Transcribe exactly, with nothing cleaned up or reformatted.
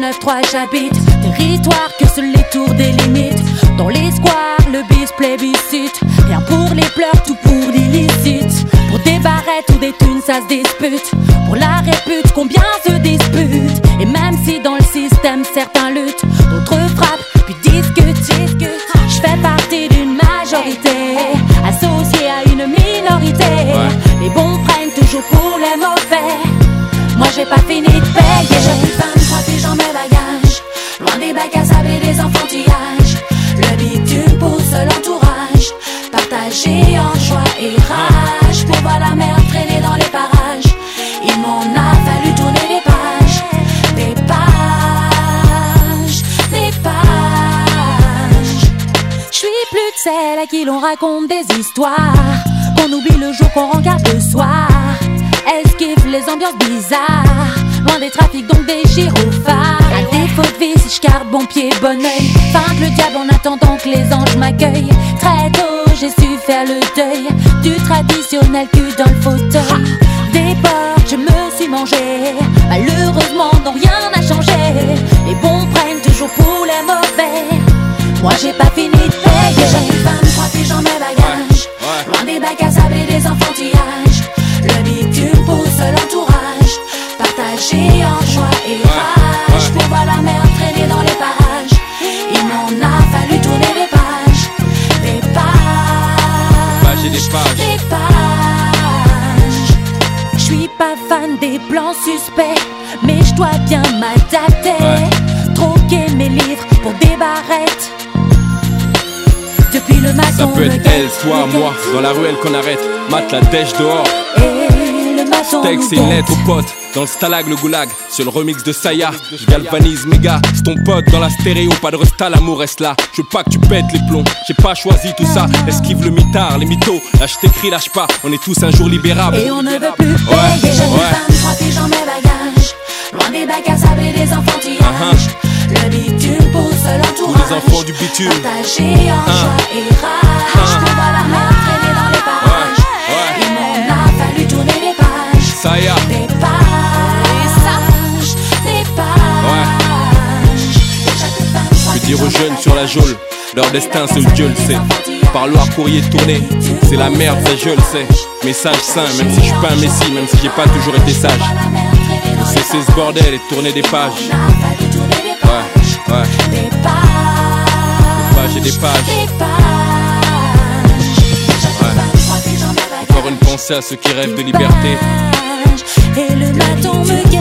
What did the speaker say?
neuf trois j'habite. Territoire que seuls les tours délimitent. Dans les squares, le bis plébiscite. Rien pour les pleurs, tout pour l'illicite. Pour des barrettes ou des thunes, ça se dispute. Pour la répute, combien se disputent. Et même si dans le système certains luttent, d'autres frappent, puis discutent. Je fais partie d'une majorité associée à une minorité. Ouais. Les bons prennent toujours pour les mauvais. Moi j'ai pas fini de payer. J'ai une femme, trois piges dans mes bagages. Loin des bacs à sable et des enfantillages. Le bitume pousse l'entourage. Partagé en joie et rage. Pour voir la mer traîner dans les parages. Il m'en a fallu tourner des pages. Des pages. Des pages. J'suis plus de celle à qui l'on raconte des histoires. Qu'on oublie le jour, qu'on regarde le soir. Esquive les ambiances bizarres. Loin des trafics donc des gyrophares. À défaut de vie si j'garde bon pied bon oeil. Feinte le diable en attendant que les anges m'accueillent. Très tôt j'ai su faire le deuil du traditionnel cul dans le fauteuil. Des portes je me suis mangé. Malheureusement non rien n'a changé. Les bons prennent toujours pour les mauvais. Moi j'ai pas fini de payer. J'ai une femme, trois piges dans mes bagages. Loin des bacs à sable et des enfantillages. Le bitume pousse l'entourage. Partagé en joie et rage. Pour voir la mer traîner dans les parages. Il m'en a fallu tourner des pages. Des pages. Pages et des pages. Des pages. J'suis pas fan des plans suspects, mais j'dois bien m'adapter. Ouais. Troquer mes livres pour des barrettes. Depuis le matin. Ça peut être elle, toi, moi. Dans la ruelle qu'on arrête. Mat la dèche dehors. Et le matin. Texte c'est une lettre aux potes. Dans le stalag, le goulag. Sur le remix de Saya. Je galvanise méga. C'est ton pote dans la stéréo. Pas de resta, l'amour reste là. Je veux pas que tu pètes les plombs. J'ai pas choisi tout ça. Esquive le mitard, les mythos. Là je t'écris, lâche pas. On est tous un jour libérables. Et on ne veut plus payer. Ouais, J'ai une ouais. femme, trois piges dans mes bagages. Loin des bacs à sable et des enfantillages. Uh-huh. Le bitume pousse l'entourage. Tous les enfants du bitume. Partagé en Uh. joie et rage. Uh. Pour voir la mer traîner dans les parages. Ouais, ouais. Il m'en a fallu tourner des pages. Saya. Des pages. Des pages. Je veux dire aux jeunes sur la geôle. Leur destin seul Dieu le sait. Parloir, courrier tourné. C'est la merde, ça je le sais. Message sain, même si je suis pas un messie. Même si j'ai pas toujours été sage. Cesser ce bordel et tourner des pages. Ouais, ouais. Des Des pages et des pages. Ouais. Encore une pensée à ceux qui rêvent de liberté. Et le matin me